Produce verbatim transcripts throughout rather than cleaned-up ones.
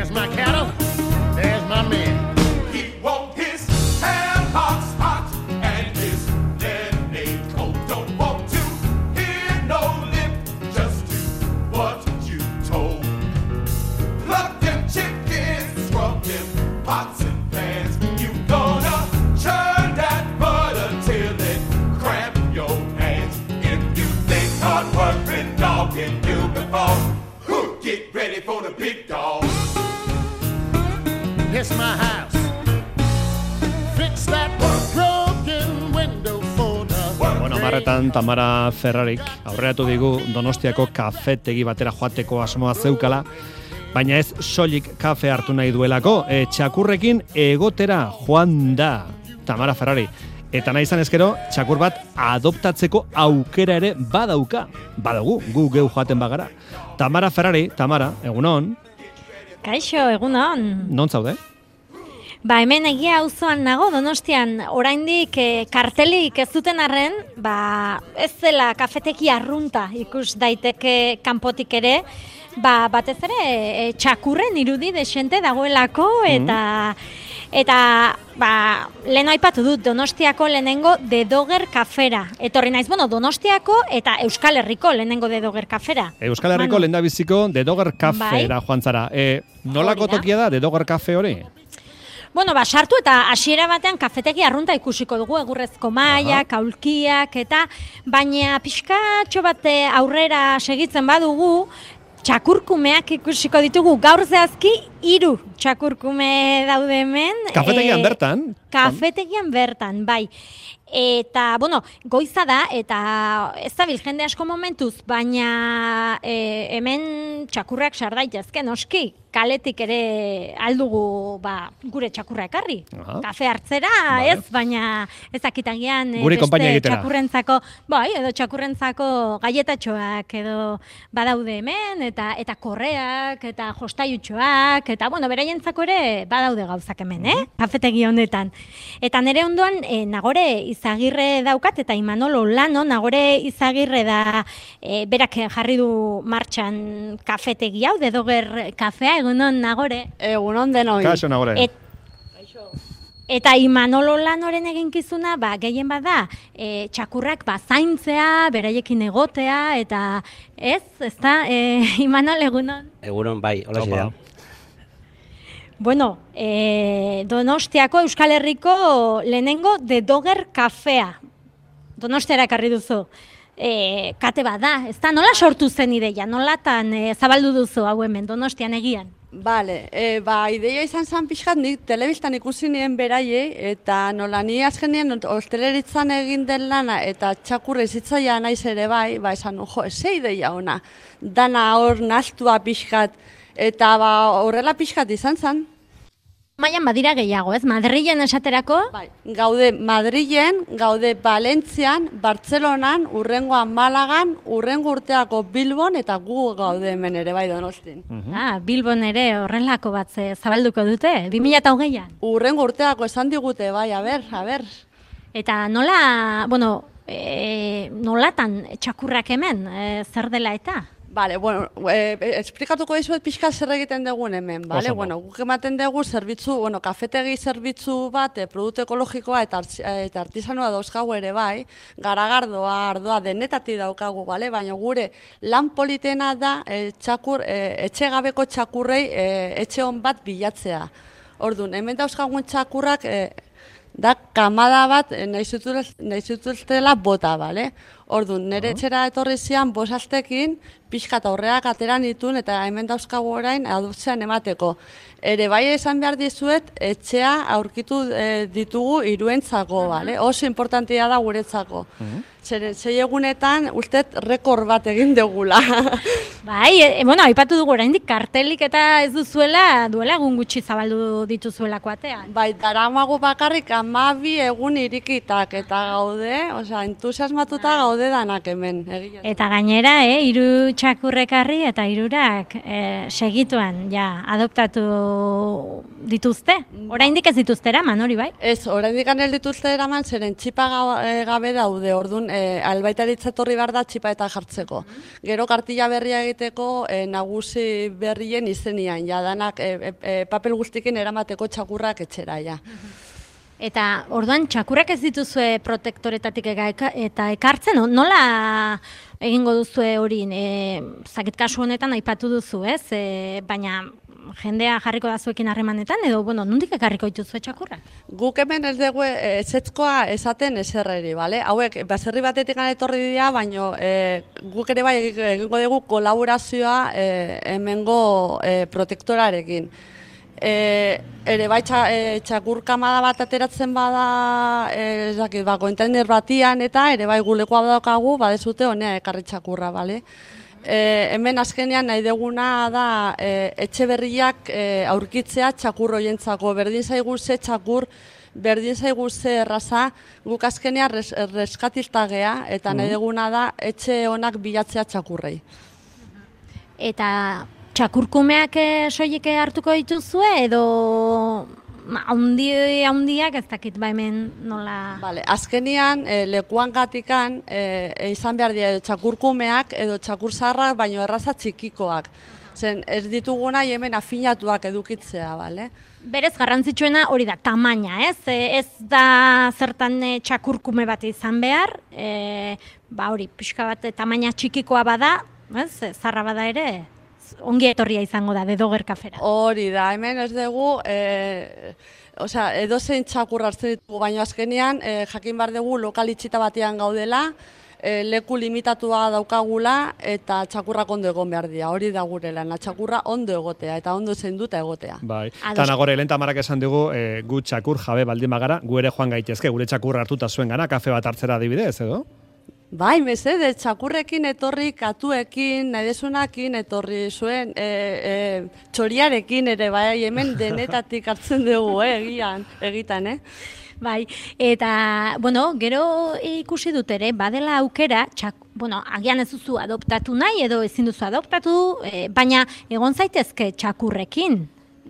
There's my cattle, there's my men. He won't his ham hocks hot and his lemonade cold. Don't want to hear no lip, just do what you told. Pluck them chickens, scrub them pots and pans. You gonna churn that butter till it cramp your hands. If you think hard working dog can do before, who get ready for the big dog? Kiss my house. Fix that broken window for the... Bueno, marretan Tamara Ferrarik aurreratu digu Donostiako kafetegi batera joateko asmoa zeukala, baina ez soilik kafe hartu nahi duelako, e, txakurrekin egotera joan da Tamara Ferrari. Eta nahi izan ezkero, txakur bat adoptatzeko aukera ere badauka. Badagu, gu geu joaten bagara. Tamara Ferrari, Tamara, egunon. Kaixo, egunon. Non zaude? Ba, hemen egia auzoan nago, Donostian, oraindik e, kartelik ez duten arren, ba, ez zela kafeteki arrunta ikus daiteke kanpotik ere, ba, batez ere e, txakurren irudi desente dagoelako, eta eta ba, lehen aipatu dut Donostiako lehenengo De Dogger kafera. Etorri naiz, bueno, Donostiako eta Euskal Herriko lehenengo De Dogger kafera. Euskal Herriko lehendabiziko De Dogger kafera Bai. joan zara. E, nolako tokia da De Dogger kafe hori? Bueno, ba, sartu eta hasiera batean kafetegi arrunta ikusiko dugu, egurrezko mailak, aulkiak, eta baina pixkatxo bate aurrera segitzen badugu, txakurkumeak ikusiko ditugu, gaur zehazki hiru txakurkume daude hemen. Kafetegian e, bertan? Kafetegian bertan, bai. Eta, bueno, goiza da, eta ez dabil jende asko momentuz, baina e, hemen txakurrak sar daitezke, noski, kaletik ere aldugu ba, gure txakurra ekarri. Aha. Kafe hartzera, Vale. ez, baina ez dakitagian Guri konpainia beste egitera. txakurrentzako, bai, edo txakurrentzako gaietatxoak edo badaude hemen, eta eta korreak, eta jostaiutxoak, eta, bueno, beraientzako ere badaude gauzak hemen, eh? Kafetegi honetan. Eta nire ondoan, e, Nagore Izagirre daukat, eta Imanolo Lano, Nagore Izagirre da, e, berak jarri du martxan kafetegi hau, De Dogger kafea, egunon Nagore. Egunon denoi. Kaixo, Nagore. Et, eta Imanolo Lanoren eginkizuna, ba, gehien bada, e, txakurrak ba, zaintzea, beraiekin egotea, eta ez, ez da, e, Imanol, egunon? Egunon, bai, hola Opa. xedea. Bueno, e, Donostiako Euskal Herriko lehenengo De Dogger kafea. Donostiara ekarri duzu. E, kate bat da, ez da, nola sortu zen ideia, nolatan e, zabaldu duzu hau hemen, Donostian egian? Bale, e, ba, ideia izan zen pixkat, nik telebistan ikusi nien beraiei, eta nola ni azkenean osteleritzan egin den lana, eta txakurre zitzaia naiz ere bai, ba, esan, jo, ze ideia ona, dana hor naztua pixkat, eta ba, horrela pixkat izan zen. Mailan badira gehiago, ez? Madrilen esaterako? Bai, gaude Madrilen, gaude Valentzian, Bartzelonan, urrengoan Malagan, urrengo urteako Bilbon, eta gu gaude hemen ere bai Donostin. Ah, Bilbon ere horrelako bat ze zabalduko dute, bi mila hogeian. Urrengo urteako esan digute, bai, a ber, a ber. Eta nola, bueno, e, nolatan txakurrak hemen, e, zer dela eta? Bale, bueno, e, esplikatuko dizuet pixka zer egiten dugun hemen, bale? Oso, Bueno, guk ematen dugu zerbitzu, bueno, kafetegi zerbitzu bat, e, produktu ekologikoa eta, artz- eta artisanoa dauzkagu ere bai, garagardoa, ardoa, denetati daukagu, bale? Baina gure lan politena da e, txakur, e, etxe gabeko txakurrei e, etxe hon bat bilatzea. Orduan, hemen dauzkagun txakurrak e, da kamada bat e, nahi zutuz- nahi zutuztela bota, bale? Orduan, nire etxera etorri zian bosaztekin, pixka eta horreak ateran ditun eta hemen dauzkagu orain adoptzean emateko. Ere bai esan behar dizuet, etxea aurkitu e, ditugu hiruentzako, bale? Oso importantia da guretzako. Zeren, sei egunetan, ustez, rekord bat egin dugula. Bai, e, bueno, aipatu dugu oraindik kartelik eta ez duzuela, duela egun gutxi zabaldu dituzuelako atean. Bai, daramagu bakarrik hamabi egun irikitak eta gaude, osea, entusiasmatuta gaude gaude danak hemen. Egia. Eta gainera, eh, hiru txakurrekarri eta hirurak eh, segituan ja adoptatu dituzte. Oraindik ez dituzte eraman, hori bai? Ez, oraindik ez dituzte eraman, zeren txipa gabe daude, orduan e, albaitaritza etorri behar da txipa eta jartzeko. Gero kartilla berria egiteko e, nagusi berrien izenian, ja danak e, e, papel guztikin eramateko txakurrak etxera, ja. Eta orduan txakurrak ez dituzue protektoretatik eka, eta ekartzen, nola egingo duzue hori, e, zakit kasu honetan aipatu duzu, ez? E, baina jendea jarriko da zuekin harremanetan, edo, bueno, nondik ekarriko dituzue txakurrak? Guk hemen ez dugu ezetzkoa esaten eserreri, bale? Hauek, baserri batetik etorri dira, baina e, guk ere bai egingo dugu kolaborazioa e, hemengo e, protektorarekin. E, ere bai txa, e, txakur kamada bat ateratzen bada e, ezakit, ba, kontainer batian eta ere bai gulekoa badaukagu badezute honea ekarri txakurra, bale? E, hemen azkenean nahi duguna da e, etxe berriak e, aurkitzea txakur hoientzako, berdin zaigu ze txakur, berdin zaigu ze erraza, guk azkenean res, reskatilta gea eta nahi duguna da etxe honak bilatzea txakurrei. Eta txakurkumeak soilik hartuko dituzue edo haundi haundiak ez dakit ba hemen nola... Vale, azkenian e, lekuan gatikan e, e, izan behar dira txakurkumeak edo txakur zaharrak baino erraza txikikoak. Zen ez dituguna hemen afinatuak edukitzea, bale? Berez garrantzitsuena hori da, tamaina, ez? E, ez da zertan e, txakurkume bat izan behar, e, ba hori, pixka bat tamaina txikikoa bada, ez? Zarra bada ere, ongi etorria izango da, dedoger kafera. Hori da, hemen ez dugu, e, osea, edozein txakur hartzen ditugu, baina azkenean e, jakin behar dugu lokal itxita batean gaudela, e, leku limitatua daukagula eta txakurrak ondo egon behar dira, hori da gure lana, txakurra ondo egotea eta ondo zenduta egotea. Bai, eta nagore, lehen Tamarak esan digu, e, gu txakur jabe baldin bagara, gu ere joan gaitezke, gure txakur hartuta zuen gana, kafe bat hartzera adibidez, edo? Bai, mesede, txakurrekin etorri, katuekin, nahi desunakin etorri zuen, e, e, txoriarekin ere, bai, hemen denetatik hartzen dugu, eh, egian, egitan, eh? Bai, eta, bueno, gero ikusi dut ere, badela aukera, txak, bueno, agian ez duzu adoptatu nahi, edo ezin duzu adoptatu, e, baina egon zaitezke txakurrekin.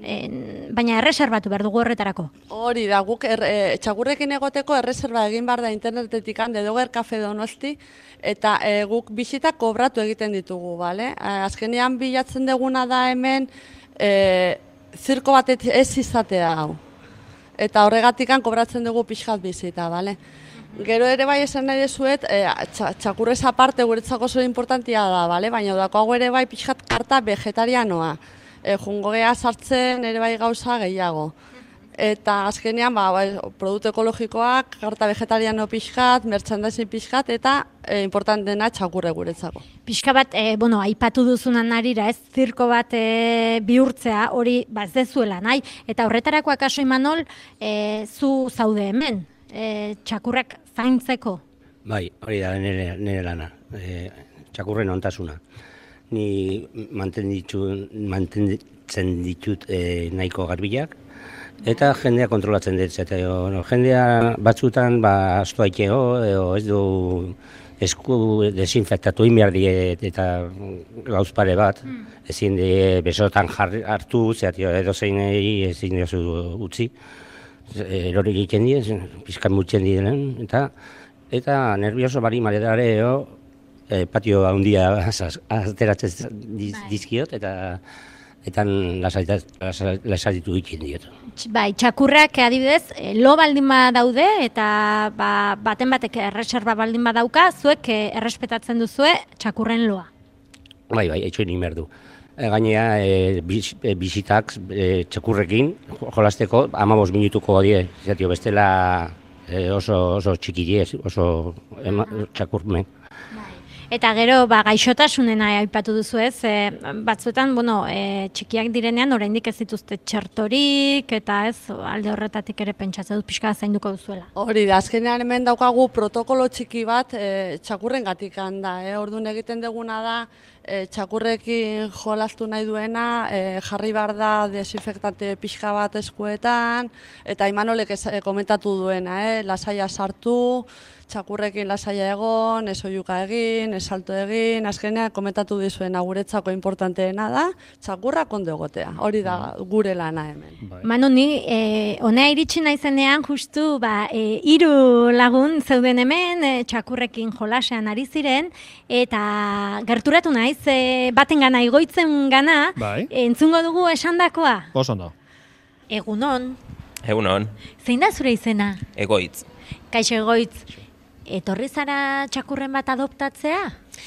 Baina erreserbatu behar dugu horretarako. Hori da, guk er, e, txakurrekin egoteko erreserba egin behar da internetetik dedoger kafe Donosti, eta e, guk bisitak kobratu egiten ditugu, bale? Azkenean bilatzen duguna da hemen e, zirko bat ez izatea hau. Eta horregatikan kobratzen dugu pixkat bizita, bale? Gero ere bai esan nahi dezuet, e, txakurrez aparte guretzako zure importantia da, bale? Baina dakoago ere bai pixkat karta vegetarianoa. E, jungo geha sartzen ere bai gauza gehiago. Eta azkenean, ba, ba, produktu ekologikoak, karta vegetariano pixkat, merchandising pixkat, eta e, important dena txakurre guretzako. Pixka bat, e, bueno, aipatu duzunan narira, ez zirko bat e, bihurtzea, hori ba, ez dezuela nahi. Eta horretarako akaso Imanol, e, zu zaude hemen, e, txakurrak zaintzeko? Bai, hori da nire, nire lana, e, txakurren ontasuna. Ni mantenditzen ditut e, nahiko garbilak, eta jendea kontrolatzen dut. Eta, no, jendea batzutan ba, astu haitego, ez du esku desinfektatu inbiar diet eta gauz pare bat, mm. ezin de besotan jarri, hartu, edo zein ezin diozu utzi. Erori egiten dien, pizkan mutzen diren, eta, eta nervioso bari maledare, E, patio handia ateratzen dizkiot eta eta lasaitu egiten diot. Bai, txakurrak adibidez, lo baldin badaude eta ba, baten batek erreserba baldin badauka, zuek errespetatzen duzue txakurren loa. Bai, bai, etxoin inberdu. E, gainea, e, bis, e, bisitak e, txakurrekin jolasteko hamabost minutuko die, zatio bestela e, oso, oso txiki die, oso ema, txakurmen. Eta gero, ba, gaixotasunena aipatu duzu ez, e, batzuetan, bueno, e, txikiak direnean oraindik ez dituzte txertorik, eta ez, alde horretatik ere pentsatzen dut pixka zainduko duzuela. Hori da, azkenean hemen daukagu protokolo txiki bat e, txakurren gatikan da, e, orduan egiten duguna da, e, txakurrekin jolastu nahi duena, e, jarri behar da desinfektante pixka bat eskuetan, eta Imanolek ez, e, komentatu duena, eh? Lasaia sartu, txakurrekin lasaia egon, ez oiuka egin, ez salto egin, azkenean komentatu dizuena guretzako importanteena da, txakurrak ondo egotea, hori da gure lana hemen. Bai. Manu, ni eh, honea iritsi naizenean justu ba, eh, hiru lagun zeuden hemen eh, txakurrekin jolasean ari ziren, eta gerturatu naiz, eh, baten gana, igoitzen gana, Bai. entzungo dugu esandakoa. Oso ondo. Egunon, Egunon, zein da zure izena? egoitz. Kaixo Egoitz, etorri zara txakurren bat adoptatzea?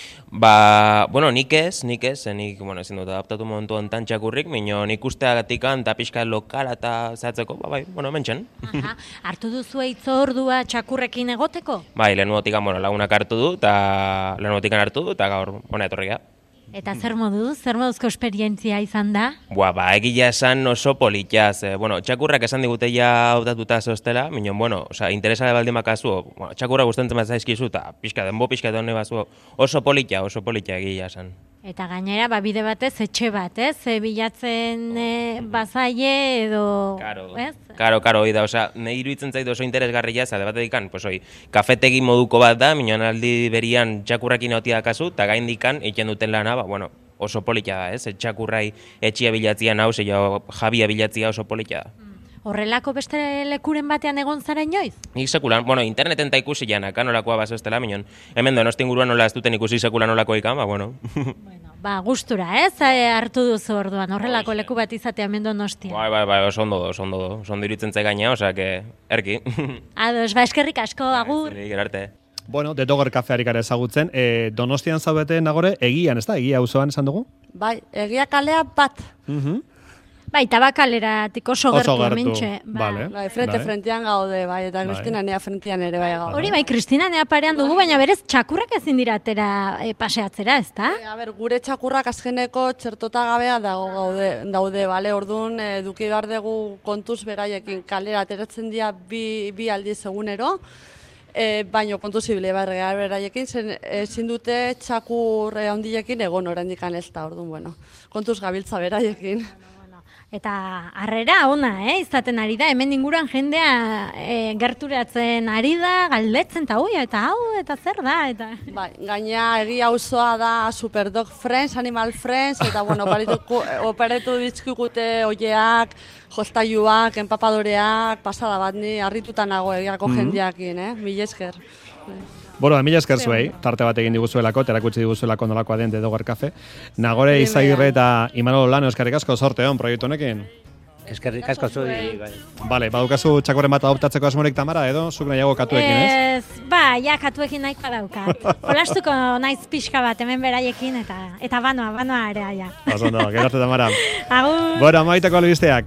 Ba, bueno, nik ez, nik ez, ze nik, bueno, ezin dut adaptatu momentu honetan txakurrik, mino nik usteagatikan eta pixka lokala eta zehatzeko, ba, bai, bueno, mentxen. Aha, hartu duzu hitzordua txakurrekin egoteko? Bai, lehenuotikan, bueno, lagunak hartu du, eta lehenuotikan hartu du, eta gaur, hona etorria. Eta zer moduz, zer moduzko esperientzia izan da? Bua, ba, egia esan oso politaz, eh, bueno, txakurrak esan digute ja hautatuta zoztela, minon, bueno, oza, interesale baldin bakazu, bueno, txakurra gustentzen bat zaizkizu, eta pixka, denbo pixka eta hone bazu, oso polita, oso polita egia esan. Eta gainera, ba, bide batez, etxe bat, ez? E, bilatzen e, bazaie edo... Karo, ez? karo, karo, hoi da, oza, nahi iruditzen zaitu oso interesgarria, zade bat edikan, pues hoi, kafetegi moduko bat da, minon aldi berian txakurrakin hautia dakazu, eta gaindikan, egiten duten lana, ba, bueno, oso polita da, ez? Txakurrai etxia bilatzia nau, zeia jabia bilatzia oso polita da. Horrelako beste lekuren batean egon zara inoiz? Nik sekulan, bueno, interneten ta ikusi janak, nolakoa bazostela, minon, hemen Donosti inguruan nola ez duten ikusi sekulan nolako ikan, ba, bueno. Bueno, ba, gustura, ez? E, hartu duzu orduan, horrelako leku bat izatea hemen Donostian. Bai, bai, bai, oso ondo, oso ondo, oso ondo iruditzen zai gaina, osea, que, erki. Ados, ba, eskerrik asko, agur. Zuri, gerarte. Bueno, de Dogger kafearik gara ezagutzen, e, Donostian zaudete Nagore, egian, ez da? Egia auzoan esan dugu? Bai, egia kalea bat. Mhm. Bai, tabakaleratik oso Oso gertu, gertu, hementxe. Ba. vale. Bai, frente Bai. frentean gaude, bai, eta Bai. Cristina nea frentean ere bai gaude. Hori bai, Kristina nea parean dugu, baina berez txakurrak ezin dira atera e, paseatzera, ezta? E, a ber, gure txakurrak azkeneko txertota gabea dago gaude, daude, bale, orduan eduki behar dugu kontuz beraiekin kalera ateratzen dira bi, bi aldiz egunero, e, baino kontuz ibile behar beraiekin, zen ezin dute txakur e, handiekin egon oraindikan ez da, orduan, bueno, kontuz gabiltza beraiekin. Eta harrera ona, eh, izaten ari da, hemen inguruan jendea e, gerturatzen ari da, galdetzen, eta ui, eta hau, eta zer da, eta... Bai, gaina egia auzoa da Superdog Friends, Animal Friends, eta bueno, operetu, operetu dizkigute oieak, jostailuak, enpapadoreak, pasada bat, ni harrituta nago egiako Mhm. jendeakin, eh? Mil esker. Bueno, mila esker zuei, tarte bat egin diguzuelako, terakutsi diguzuelako nolakoa den de Dogger Cafe. Nagore Primeran. Izagirre eta Imanol Lano eskerrik asko sorte hon proiektu honekin. Eskerrik asko zuri, bai. Vale, badukazu txakurren bat adoptatzeko asmorik Tamara, edo zuk nahiago katuekin, ez? Ez, ba, ja, katuekin nahikoa daukat. Jolastuko naiz pixka bat hemen beraiekin, eta eta banoa, banoa ere, ja. Oso ondo, gerarte Tamara. Agur! Bueno, amaiteko albisteak.